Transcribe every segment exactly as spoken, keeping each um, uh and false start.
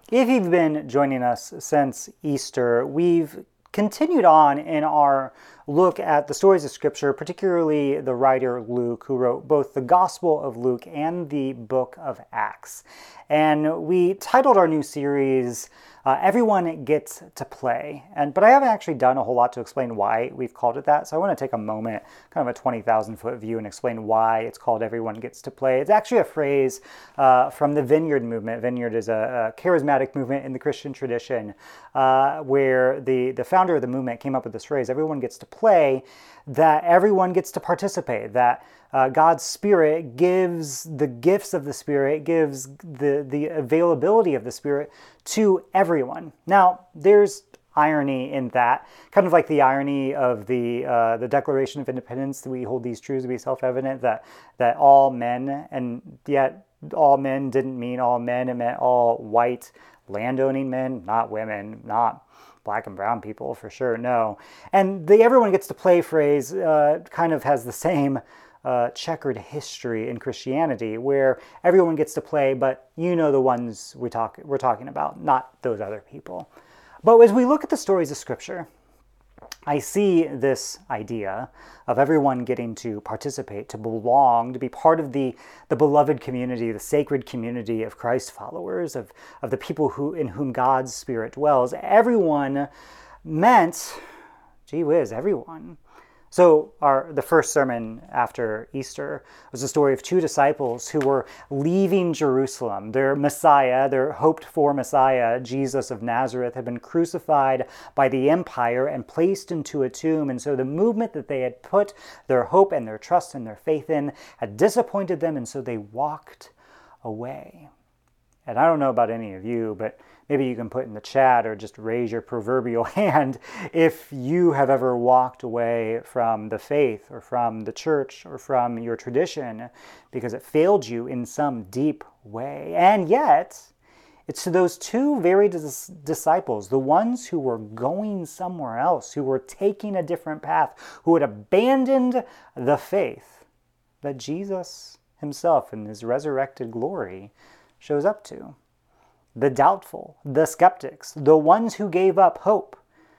If you've been joining us since Easter, we've continued on in our look at the stories of Scripture, particularly the writer Luke, who wrote both the Gospel of Luke and the book of Acts. And we titled our new series, uh, Everyone Gets to Play. And But I haven't actually done a whole lot to explain why we've called it that, so I want to take a moment, kind of a twenty thousand foot view, and explain why it's called Everyone Gets to Play. It's actually a phrase uh, from the Vineyard movement. Vineyard is a, a charismatic movement in the Christian tradition, uh, where the, the founder of the movement came up with this phrase, everyone gets to play, that everyone gets to participate, that uh, God's Spirit gives the gifts of the Spirit, gives the, the availability of the Spirit to everyone. Now, there's irony in that, kind of like the irony of the uh, the Declaration of Independence, that we hold these truths to be self-evident, that, that all men, and yet all men didn't mean all men, it meant all white landowning men, not women, not black and brown people for sure, no. And the everyone gets to play phrase uh, kind of has the same uh, checkered history in Christianity, where everyone gets to play, but you know the ones we talk, we're talking about, not those other people. But as we look at the stories of Scripture, I see this idea of everyone getting to participate, to belong, to be part of the, the beloved community, the sacred community of Christ followers, of, of the people who in whom God's Spirit dwells. Everyone meant, gee whiz, everyone. So our the first sermon after Easter was the story of two disciples who were leaving Jerusalem. Their Messiah, their hoped-for Messiah, Jesus of Nazareth, had been crucified by the empire and placed into a tomb. And so the movement that they had put their hope and their trust and their faith in had disappointed them, and so they walked away. And I don't know about any of you, but maybe you can put in the chat or just raise your proverbial hand if you have ever walked away from the faith or from the church or from your tradition because it failed you in some deep way. And yet, it's to those two very dis- disciples, the ones who were going somewhere else, who were taking a different path, who had abandoned the faith, that Jesus himself in his resurrected glory shows up to. The doubtful, the skeptics, the ones who gave up hope,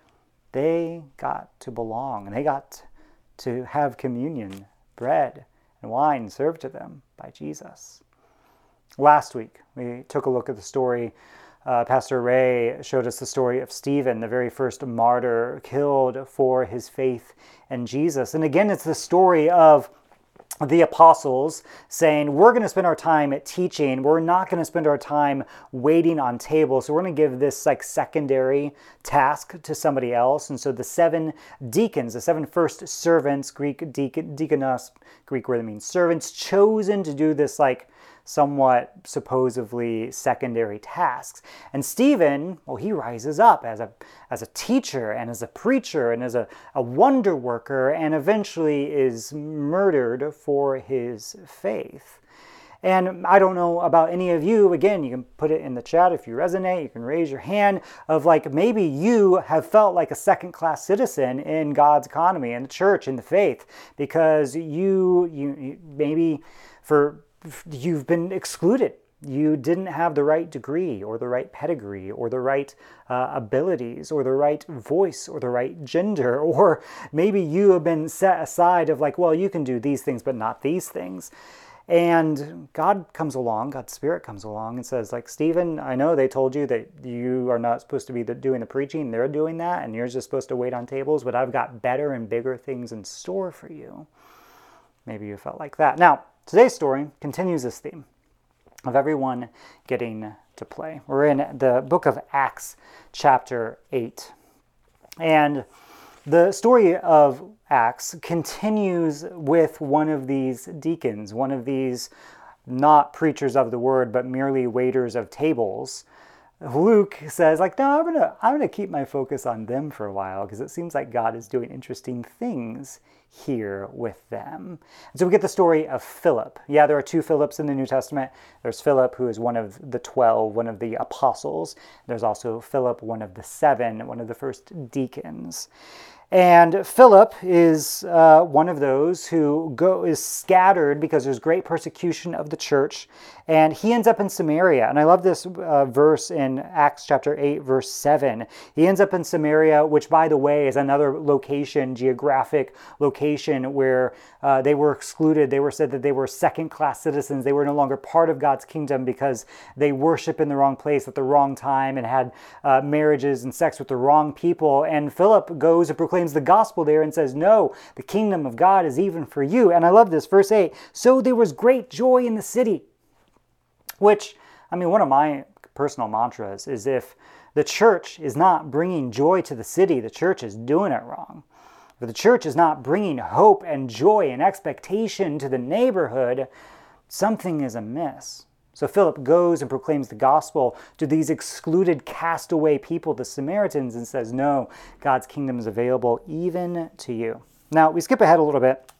they got to belong, and they got to have communion, bread and wine served to them by Jesus. Last week, we took a look at the story. Uh, Pastor Ray showed us the story of Stephen, the very first martyr killed for his faith in Jesus. And again, it's the story of the apostles saying, we're going to spend our time at teaching. We're not going to spend our time waiting on tables. So we're going to give this like secondary task to somebody else. And so the seven deacons, the seven first servants, Greek deacon, deaconos, Greek word that means servants, chosen to do this like somewhat supposedly secondary tasks. And Stephen, well, he rises up as a as a teacher and as a preacher and as a, a wonder worker, and eventually is murdered for his faith. And I don't know about any of you, again, you can put it in the chat if you resonate, you can raise your hand, of like maybe you have felt like a second-class citizen in God's economy, in the church, in the faith, because you, you maybe for you've been excluded. You didn't have the right degree or the right pedigree or the right uh, abilities or the right voice or the right gender, or maybe you have been set aside of like, well, you can do these things but not these things. And God comes along, God's Spirit comes along and says, like, Stephen, I know they told you that you are not supposed to be the, doing the preaching, they're doing that, and you're just supposed to wait on tables, but I've got better and bigger things in store for you. Maybe you felt like that. Now, today's story continues this theme of everyone getting to play. We're in the book of Acts, chapter eight. And the story of Acts continues with one of these deacons, one of these not preachers of the word, but merely waiters of tables. Luke says, like, no, I'm gonna, I'm gonna keep my focus on them for a while because it seems like God is doing interesting things here with them. And so we get the story of Philip. Yeah, there are two Philips in the New Testament. There's Philip, who is one of the twelve, one of the apostles. There's also Philip, one of the seven, one of the first deacons. And Philip is uh, one of those who go is scattered because there's great persecution of the church, And he ends up in Samaria. And I love this uh, verse in Acts chapter eight, verse seven. He ends up in Samaria, which, by the way, is another location, geographic location, where uh, they were excluded. They were said that they were second-class citizens. They were no longer part of God's kingdom because they worship in the wrong place at the wrong time and had uh, marriages and sex with the wrong people. And Philip goes and proclaims the gospel there and says, no, the kingdom of God is even for you. And I love this, verse eight. So there was great joy in the city. Which, I mean, one of my personal mantras is if the church is not bringing joy to the city, the church is doing it wrong. If the church is not bringing hope and joy and expectation to the neighborhood, something is amiss. So Philip goes and proclaims the gospel to these excluded, castaway people, the Samaritans, and says, no, God's kingdom is available even to you. Now, we skip ahead a little bit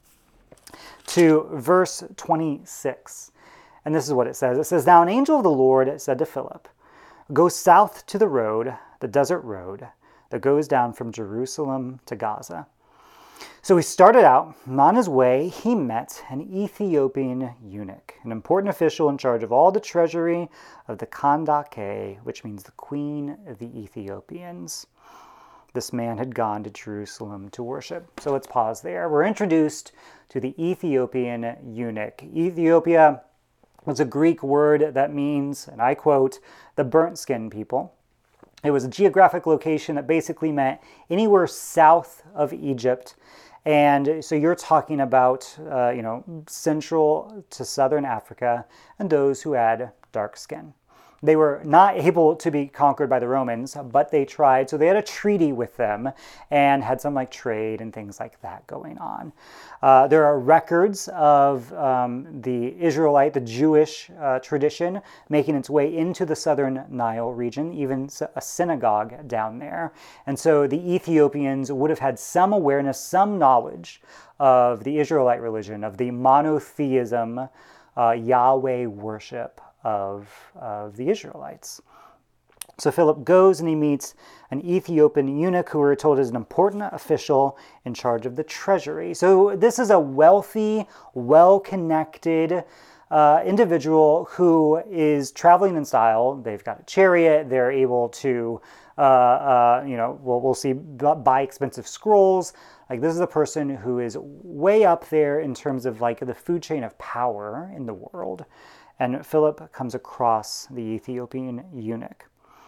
to verse twenty-six. And this is what it says. It says, now an angel of the Lord said to Philip, go south to the road, the desert road, that goes down from Jerusalem to Gaza. So he started out, and on his way he met an Ethiopian eunuch, an important official in charge of all the treasury of the Kandake, which means the queen of the Ethiopians. This man had gone to Jerusalem to worship. So let's pause there. We're introduced to the Ethiopian eunuch. Ethiopia was a Greek word that means, and I quote, the burnt skin people. It was a geographic location that basically meant anywhere south of Egypt. And so you're talking about, uh, you know, central to southern Africa and those who had dark skin. They were not able to be conquered by the Romans, but they tried. So they had a treaty with them and had some like trade and things like that going on. Uh, there are records of um, the Israelite, the Jewish uh, tradition making its way into the southern Nile region, even a synagogue down there. And so the Ethiopians would have had some awareness, some knowledge of the Israelite religion, of the monotheism, uh, Yahweh worship of, of the Israelites. So Philip goes and he meets an Ethiopian eunuch who we're told is an important official in charge of the treasury. So this is a wealthy, well-connected uh, individual who is traveling in style. They've got a chariot. They're able to, uh, uh, you know, we'll, we'll see, buy expensive scrolls. Like this is a person who is way up there in terms of like the food chain of power in the world. And Philip comes across the Ethiopian eunuch.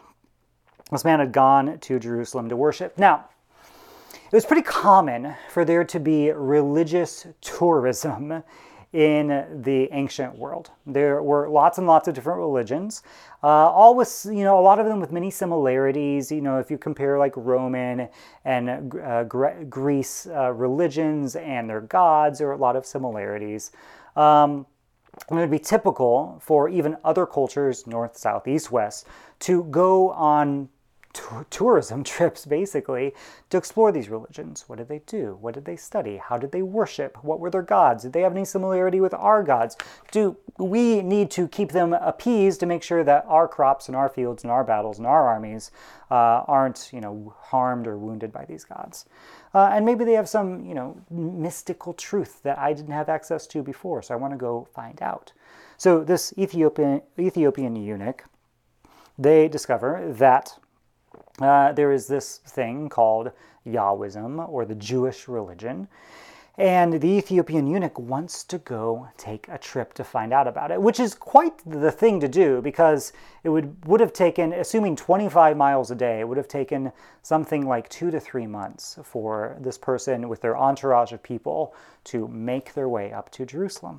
This man had gone to Jerusalem to worship. Now, it was pretty common for there to be religious tourism in the ancient world. There were lots and lots of different religions, uh, all with, you know, a lot of them with many similarities. You know, if you compare like Roman and uh, Greece uh, religions and their gods, there are a lot of similarities. Um, And it would be typical for even other cultures, north, south, east, west, to go on t- tourism trips, basically, to explore these religions. What did they do? What did they study? How did they worship? What were their gods? Did they have any similarity with our gods? Do we need to keep them appeased to make sure that our crops and our fields and our battles and our armies uh, aren't, you know, harmed or wounded by these gods? Uh, and maybe they have some, you know, mystical truth that I didn't have access to before, so I want to go find out. So this Ethiopian Ethiopian eunuch, they discover that uh, there is this thing called Yahwism, or the Jewish religion, and the Ethiopian eunuch wants to go take a trip to find out about it, which is quite the thing to do, because it would would have taken, assuming twenty-five miles a day, it would have taken something like two to three months for this person with their entourage of people to make their way up to Jerusalem.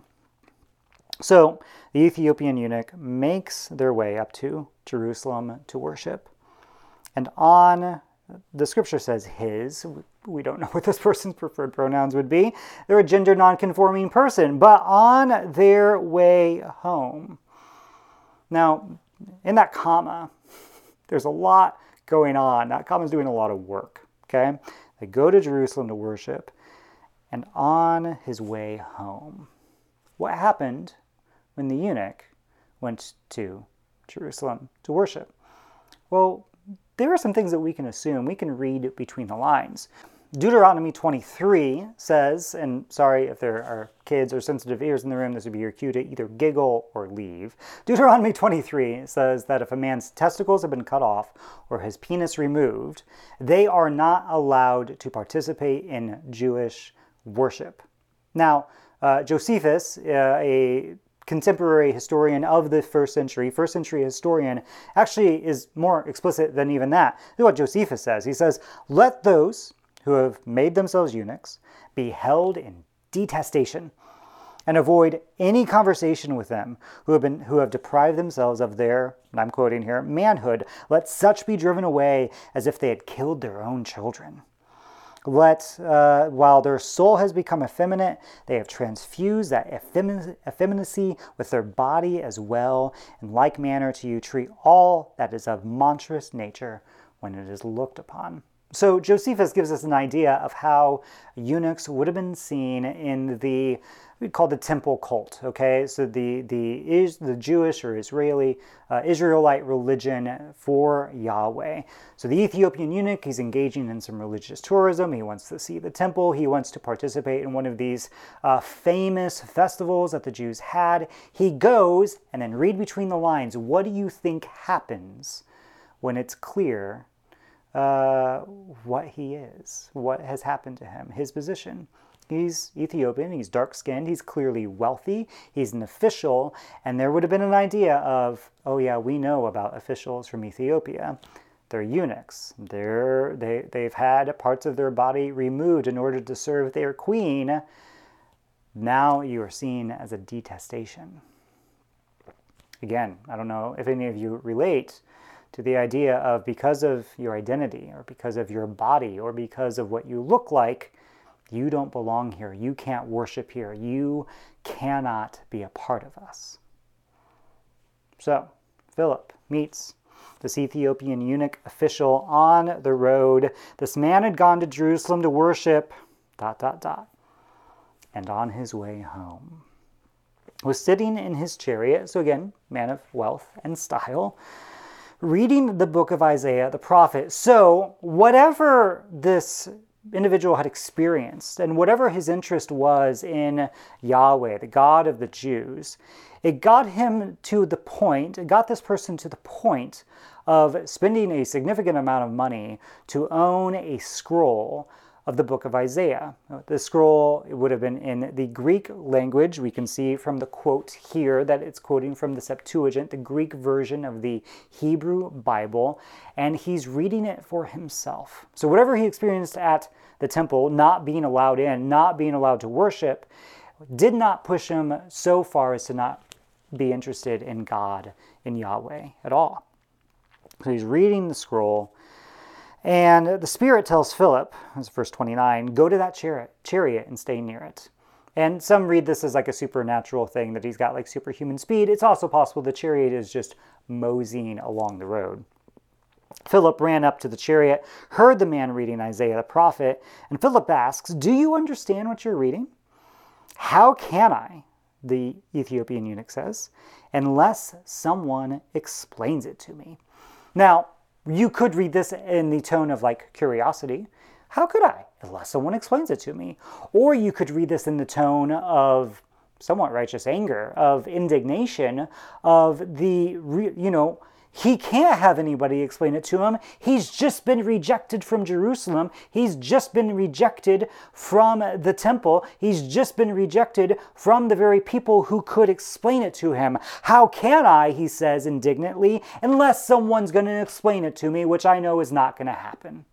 So the Ethiopian eunuch makes their way up to Jerusalem to worship. And on, the scripture says his, we don't know what this person's preferred pronouns would be. They're a gender non-conforming person, but on their way home. Now, in that comma, there's a lot going on. That comma's doing a lot of work, okay? They go to Jerusalem to worship, and on his way home. What happened when the eunuch went to Jerusalem to worship? Well, there are some things that we can assume. We can read between the lines. Deuteronomy twenty-three says, and sorry if there are kids or sensitive ears in the room, this would be your cue to either giggle or leave. Deuteronomy twenty-three says that if a man's testicles have been cut off or his penis removed, they are not allowed to participate in Jewish worship. Now, uh, Josephus, uh, a contemporary historian of the first century, first century historian, actually is more explicit than even that. This is what Josephus says. He says, "Let those who have made themselves eunuchs be held in detestation, and avoid any conversation with them who have been who have deprived themselves of their," and I'm quoting here, "manhood. Let such be driven away as if they had killed their own children. Let, uh, while their soul has become effeminate, they have transfused that effemin- effeminacy with their body as well. In like manner to you treat all that is of monstrous nature when it is looked upon." So Josephus gives us an idea of how eunuchs would have been seen in the, we call the temple cult, okay? So the the is the Jewish or Israeli, uh, Israelite religion for Yahweh. So the Ethiopian eunuch, he's engaging in some religious tourism. He wants to see the temple. He wants to participate in one of these uh, famous festivals that the Jews had. He goes, and then read between the lines, what do you think happens when it's clear Uh, what he is, what has happened to him, his position? He's Ethiopian, he's dark-skinned, he's clearly wealthy, he's an official, and there would have been an idea of, oh yeah, we know about officials from Ethiopia. They're eunuchs. They're, they, they've had parts of their body removed in order to serve their queen. Now you are seen as a detestation. Again, I don't know if any of you relate to the idea of, because of your identity or because of your body or because of what you look like, you don't belong here. You can't worship here. You cannot be a part of us. So Philip meets this Ethiopian eunuch official on the road. This man had gone to Jerusalem to worship, dot, dot, dot. And on his way home was sitting in his chariot, so again, man of wealth and style, reading the book of Isaiah the prophet. So whatever this individual had experienced and whatever his interest was in Yahweh, the God of the Jews, it got him to the point, it got this person to the point of spending a significant amount of money to own a scroll of the book of Isaiah. The scroll, it would have been in the Greek language. We can see from the quote here that it's quoting from the Septuagint, the Greek version of the Hebrew Bible, and he's reading it for himself. So whatever he experienced at the temple, not being allowed in, not being allowed to worship, did not push him so far as to not be interested in God, in Yahweh at all. So he's reading the scroll, and the Spirit tells Philip, that's verse twenty-nine, go to that chariot, chariot and stay near it. And some read this as like a supernatural thing, that he's got like superhuman speed. It's also possible the chariot is just moseying along the road. Philip ran up to the chariot, heard the man reading Isaiah the prophet, and Philip asks, do you understand what you're reading? How can I, the Ethiopian eunuch says, unless someone explains it to me? Now, you could read this in the tone of like curiosity. How could I, unless someone explains it to me? Or you could read this in the tone of somewhat righteous anger, of indignation, of the, you know, he can't have anybody explain it to him. He's just been rejected from Jerusalem. He's just been rejected from the temple. He's just been rejected from the very people who could explain it to him. How can I, he says indignantly, unless someone's going to explain it to me, which I know is not going to happen.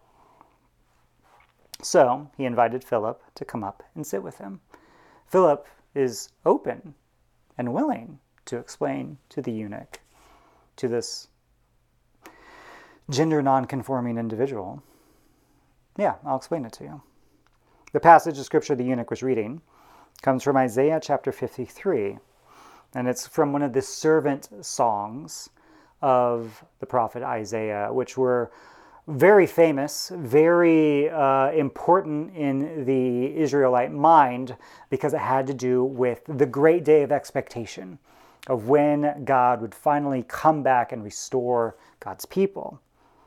So he invited Philip to come up and sit with him. Philip is open and willing to explain to the eunuch, to this gender non-conforming individual. Yeah, I'll explain it to you. The passage of scripture the eunuch was reading comes from Isaiah chapter fifty-three, and it's from one of the servant songs of the prophet Isaiah, which were very famous, very uh, important in the Israelite mind, because it had to do with the great day of expectation, of when God would finally come back and restore God's people.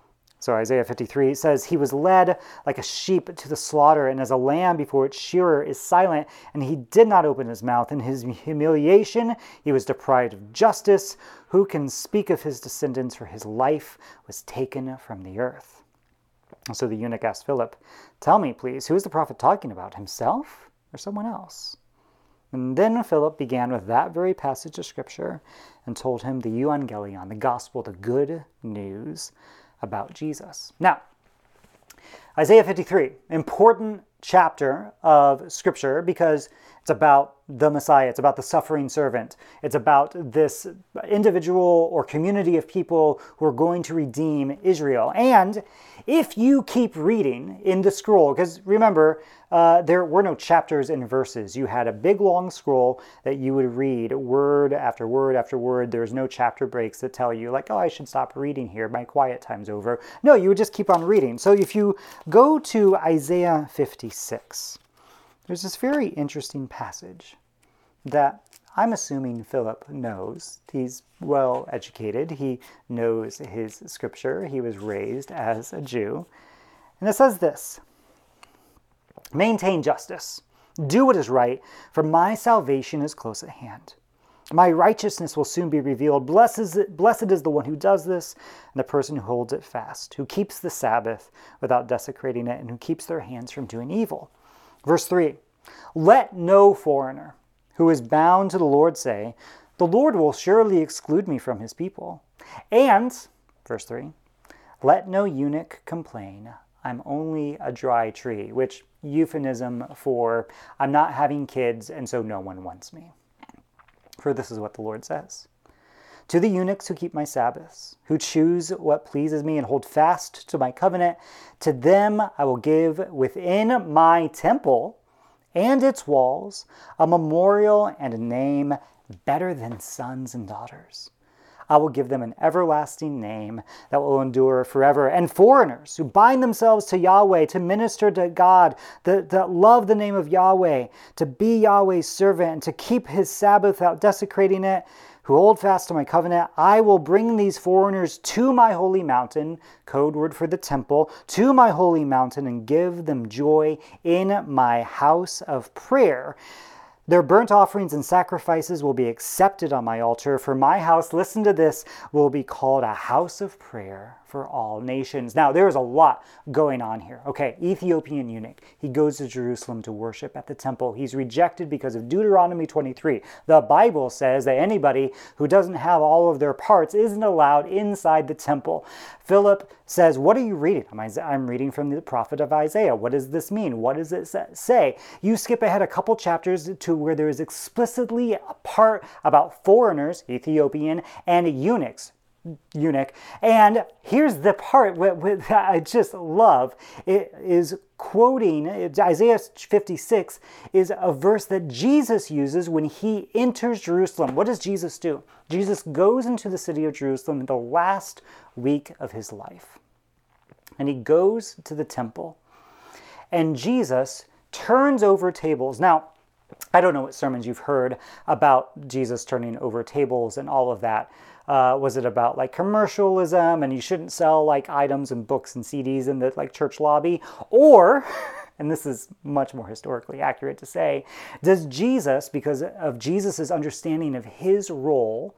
So Isaiah fifty-three says, he was led like a sheep to the slaughter, and as a lamb before its shearer is silent, and he did not open his mouth. In his humiliation he was deprived of justice. Who can speak of his descendants? For his life was taken from the earth. And so the eunuch asked Philip, tell me, please, who is the prophet talking about, himself or someone else? And then Philip began with that very passage of Scripture and told him the euangelion, the gospel, the good news about Jesus. Now, Isaiah fifty-three, important chapter of Scripture because it's about the Messiah. It's about the suffering servant. It's about this individual or community of people who are going to redeem Israel. And if you keep reading in the scroll, because remember, uh, there were no chapters and verses. You had a big long scroll that you would read word after word after word. There's no chapter breaks that tell you like, oh, I should stop reading here. My quiet time's over. No, you would just keep on reading. So if you go to Isaiah fifty-six, there's this very interesting passage that I'm assuming Philip knows. He's well educated. He knows his scripture. He was raised as a Jew. And it says this, maintain justice. Do what is right, for my salvation is close at hand. My righteousness will soon be revealed. Blessed is, it, blessed is the one who does this, and the person who holds it fast, who keeps the Sabbath without desecrating it, and who keeps their hands from doing evil. Verse three, let no foreigner who is bound to the Lord say, the Lord will surely exclude me from his people. And, verse three, let no eunuch complain, I'm only a dry tree, which euphemism for I'm not having kids and so no one wants me. For this is what the Lord says. To the eunuchs who keep my Sabbaths, who choose what pleases me and hold fast to my covenant, to them I will give within my temple and its walls a memorial and a name better than sons and daughters. I will give them an everlasting name that will endure forever. And foreigners who bind themselves to Yahweh, to minister to God, that, that love the name of Yahweh, to be Yahweh's servant, and to keep his Sabbath without desecrating it, who hold fast to my covenant, I will bring these foreigners to my holy mountain, code word for the temple, to my holy mountain, and give them joy in my house of prayer. Their burnt offerings and sacrifices will be accepted on my altar, for my house, listen to this, will be called a house of prayer for all nations. Now, there is a lot going on here. Okay, Ethiopian eunuch. He goes to Jerusalem to worship at the temple. He's rejected because of Deuteronomy twenty-three. The Bible says that anybody who doesn't have all of their parts isn't allowed inside the temple. Philip says, what are you reading? I'm reading from the prophet of Isaiah. What does this mean? What does it say? You skip ahead a couple chapters to where there is explicitly a part about foreigners, Ethiopian, and eunuchs, eunuch. And here's the part that I just love. It is quoting Isaiah fifty-six is a verse that Jesus uses when he enters Jerusalem. What does Jesus do? Jesus goes into the city of Jerusalem in the last week of his life. And he goes to the temple. And Jesus turns over tables. Now, I don't know what sermons you've heard about Jesus turning over tables and all of that. Uh, was it about like commercialism and you shouldn't sell like items and books and C Ds in the like church lobby? Or, and this is much more historically accurate to say, does Jesus, because of Jesus's understanding of his role,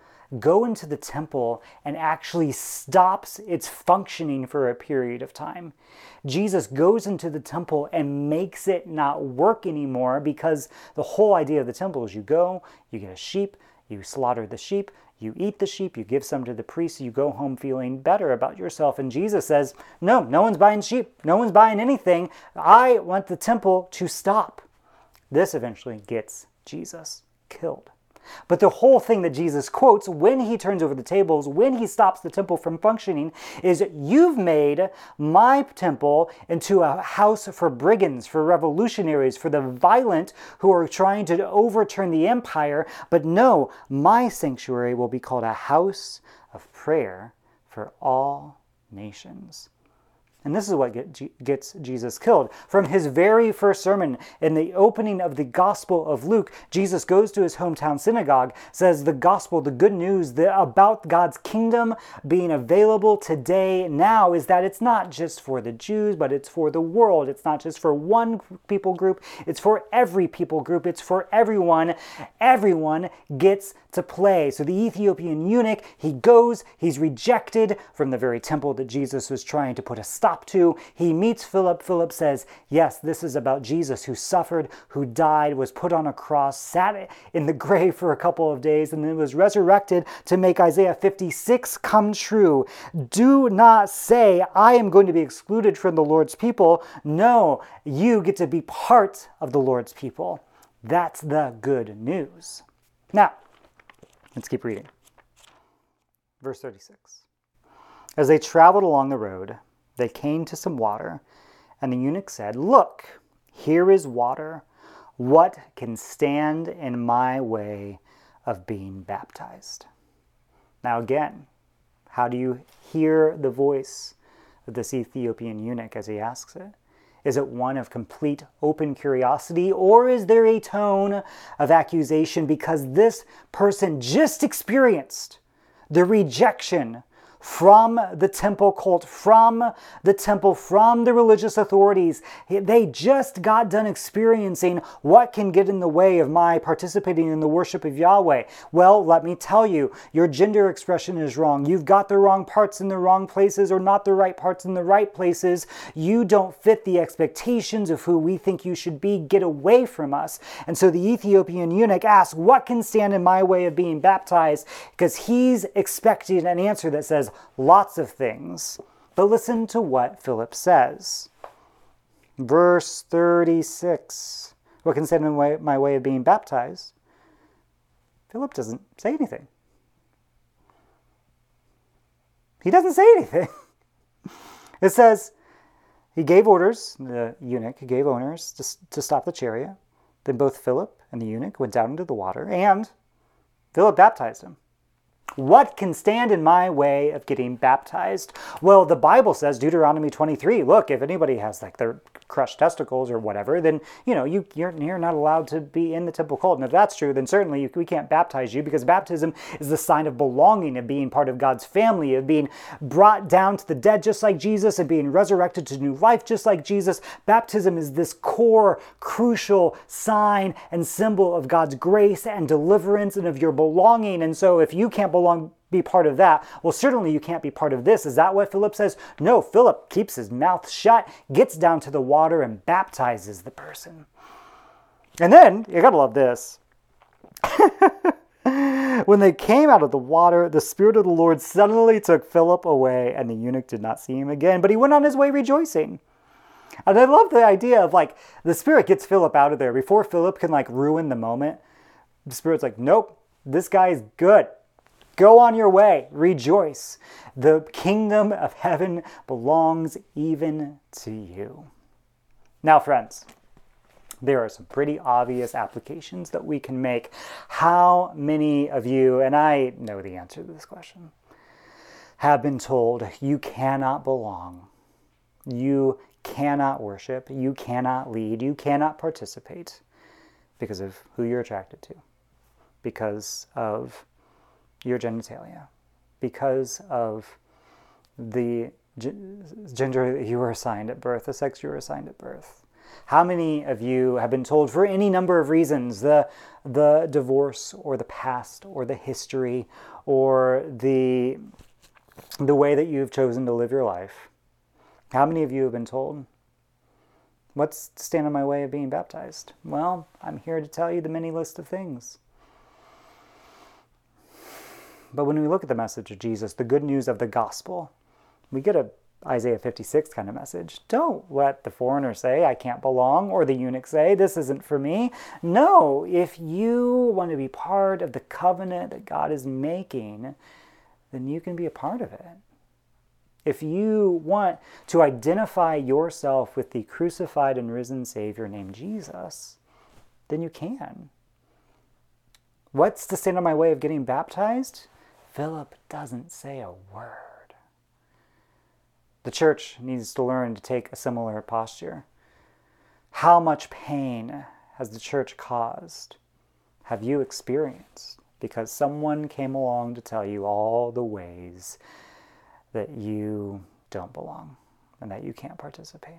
go into the temple and actually stops its functioning for a period of time? Jesus goes into the temple and makes it not work anymore, because the whole idea of the temple is you go, you get a sheep, you slaughter the sheep, you eat the sheep, you give some to the priest, you go home feeling better about yourself. And Jesus says, no, no one's buying sheep. No one's buying anything. I want the temple to stop. This eventually gets Jesus killed. But the whole thing that Jesus quotes when he turns over the tables, when he stops the temple from functioning, is you've made my temple into a house for brigands, for revolutionaries, for the violent who are trying to overturn the empire. But no, my sanctuary will be called a house of prayer for all nations. And this is what get, gets Jesus killed. From his very first sermon, in the opening of the Gospel of Luke, Jesus goes to his hometown synagogue, says the gospel, the good news the, about God's kingdom being available today, now, is that it's not just for the Jews, but it's for the world. It's not just for one people group, it's for every people group, it's for everyone. Everyone gets to play. So the Ethiopian eunuch, he goes, he's rejected from the very temple that Jesus was trying to put a stop to. He meets Philip. Philip says, yes, this is about Jesus who suffered, who died, was put on a cross, sat in the grave for a couple of days, and then was resurrected to make Isaiah fifty-six come true. Do not say, I am going to be excluded from the Lord's people. No, you get to be part of the Lord's people. That's the good news. Now, let's keep reading. Verse thirty-six. As they traveled along the road, they came to some water, and the eunuch said, look, here is water. What can stand in my way of being baptized? Now again, how do you hear the voice of this Ethiopian eunuch as he asks it? Is it one of complete open curiosity, or is there a tone of accusation because this person just experienced the rejection from the temple cult, from the temple, from the religious authorities? They just got done experiencing what can get in the way of my participating in the worship of Yahweh. Well, let me tell you, your gender expression is wrong. You've got the wrong parts in the wrong places, or not the right parts in the right places. You don't fit the expectations of who we think you should be. Get away from us. And so the Ethiopian eunuch asks, what can stand in my way of being baptized? Because he's expecting an answer that says, lots of things. But listen to what Philip says. Verse thirty-six. What can stand in my way, my way of being baptized? Philip doesn't say anything. He doesn't say anything. It says, he gave orders, the eunuch gave orders to, to stop the chariot. Then both Philip and the eunuch went down into the water, and Philip baptized him. What can stand in my way of getting baptized? Well, the Bible says, Deuteronomy twenty-three, look, if anybody has like their crushed testicles or whatever, then, you know, you, you're, you're not allowed to be in the temple cult. And if that's true, then certainly you, we can't baptize you, because baptism is the sign of belonging, of being part of God's family, of being brought down to the dead just like Jesus, and being resurrected to new life just like Jesus. Baptism is this core, crucial sign and symbol of God's grace and deliverance and of your belonging. And so if you can't belong, be part of that, well, certainly you can't be part of this. Is that what Philip says? No, Philip keeps his mouth shut, gets down to the water, and baptizes the person. And then, you gotta love this. When they came out of the water, the Spirit of the Lord suddenly took Philip away, and the eunuch did not see him again, but he went on his way rejoicing. And I love the idea of like, the Spirit gets Philip out of there before Philip can like ruin the moment. The Spirit's like, nope, this guy is good. Go on your way, rejoice. The kingdom of heaven belongs even to you. Now, friends, there are some pretty obvious applications that we can make. How many of you, and I know the answer to this question, have been told you cannot belong, you cannot worship, you cannot lead, you cannot participate because of who you're attracted to, because of your genitalia, because of the g- gender that you were assigned at birth, the sex you were assigned at birth? How many of you have been told for any number of reasons, the, the divorce or the past or the history or the, the way that you've chosen to live your life? How many of you have been told, what's to stand in my way of being baptized? Well, I'm here to tell you the many list of things. But when we look at the message of Jesus, the good news of the gospel, we get a Isaiah fifty-six kind of message. Don't let the foreigner say, I can't belong, or the eunuch say, this isn't for me. No, if you want to be part of the covenant that God is making, then you can be a part of it. If you want to identify yourself with the crucified and risen Savior named Jesus, then you can. What's to stand in my way of getting baptized? Philip doesn't say a word. The church needs to learn to take a similar posture. How much pain has the church caused? Have you experienced? Because someone came along to tell you all the ways that you don't belong and that you can't participate.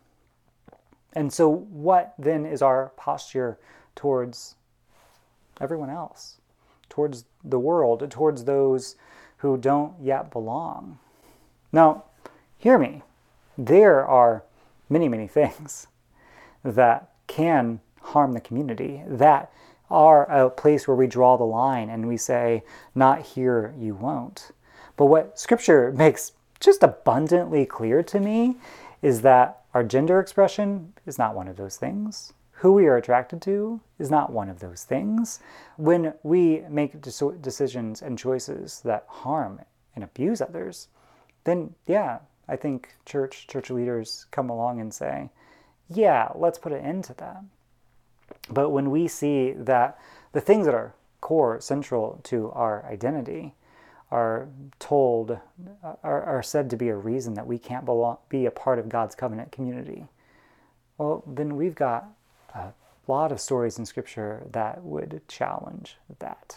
And so what then is our posture towards everyone else, towards the world, towards those who don't yet belong? Now, hear me. There are many, many things that can harm the community, that are a place where we draw the line and we say, not here, you won't. But what Scripture makes just abundantly clear to me is that our gender expression is not one of those things. Who we are attracted to is not one of those things. When we make decisions and choices that harm and abuse others, then yeah, I think church church leaders come along and say, yeah, let's put an end to that. But when we see that the things that are core, central to our identity are told, are, are said to be a reason that we can't belong, be a part of God's covenant community, well, then we've got a lot of stories in Scripture that would challenge that.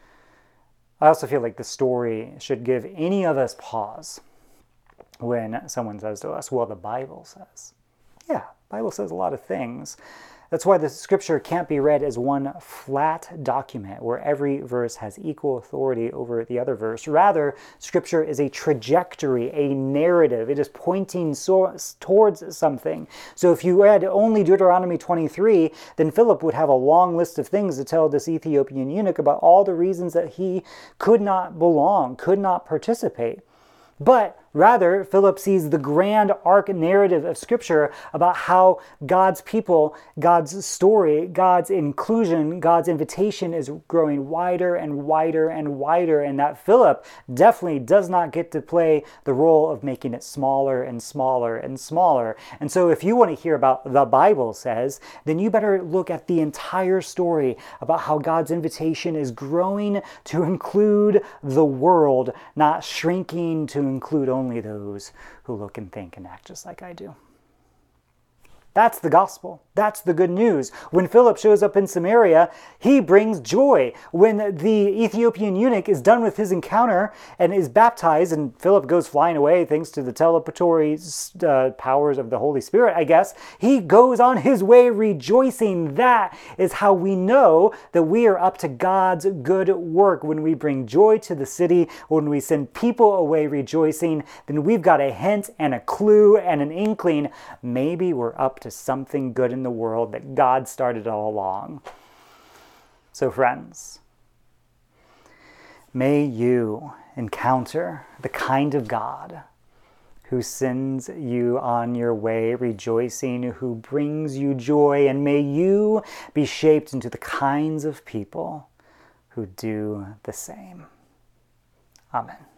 I also feel like the story should give any of us pause when someone says to us, well, the Bible says. Yeah, the Bible says a lot of things. That's why the Scripture can't be read as one flat document where every verse has equal authority over the other verse. Rather, Scripture is a trajectory, a narrative. It is pointing so- towards something. So if you read only Deuteronomy twenty-three, then Philip would have a long list of things to tell this Ethiopian eunuch about all the reasons that he could not belong, could not participate. But rather, Philip sees the grand arc narrative of Scripture about how God's people, God's story, God's inclusion, God's invitation is growing wider and wider and wider, and that Philip definitely does not get to play the role of making it smaller and smaller and smaller. And so if you want to hear about the Bible says, then you better look at the entire story about how God's invitation is growing to include the world, not shrinking to include only those who look and think and act just like I do. That's the gospel. That's the good news. When Philip shows up in Samaria, he brings joy. When the Ethiopian eunuch is done with his encounter and is baptized, and Philip goes flying away thanks to the telepatory uh, powers of the Holy Spirit, I guess, he goes on his way rejoicing. That is how we know that we are up to God's good work. When we bring joy to the city, when we send people away rejoicing, then we've got a hint and a clue and an inkling. Maybe we're up to to something good in the world that God started all along. So friends, may you encounter the kind of God who sends you on your way rejoicing, who brings you joy, and may you be shaped into the kinds of people who do the same. Amen.